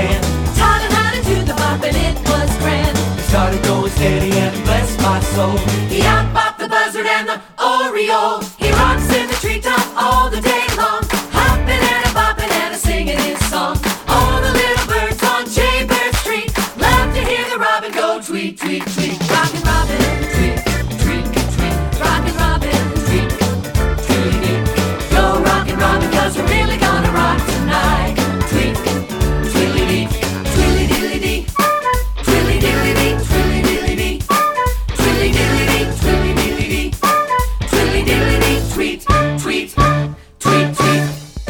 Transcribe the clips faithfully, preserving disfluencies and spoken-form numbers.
band. Taught him how to do the bop and it was grand. He started going steady and bless my soul. He out-bopped the buzzard and the oriole. He rocks in the treetop all the day long, hopping and a bopping and a singing his song. All the little birds on Jaybird Street love to hear the robin go tweet, tweet, tweet. Rockin' Robin, tweet, tweet, tweet. Rockin' Robin, tweet, tweet, tweet. Go rockin' Robin, 'cause we're really gonna rock tonight. Tweet, tweedly-dee, tweedly-diddly-dee. Tweedly-diddly-dee, tweedly-diddly-dee. Tweedly-diddly-dee, tweedly-diddly-dee. Tweedly-diddly-dee, tweet, tweet, tweet, tweet.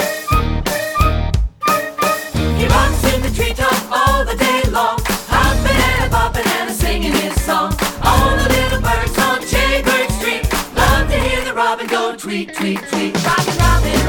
He rocks in the treetop all the day long, hopping and a bopping and a singing his song. All the little birds on Jaybird Street love to hear the robin go tweet, tweet, tweet. Rockin' Robin.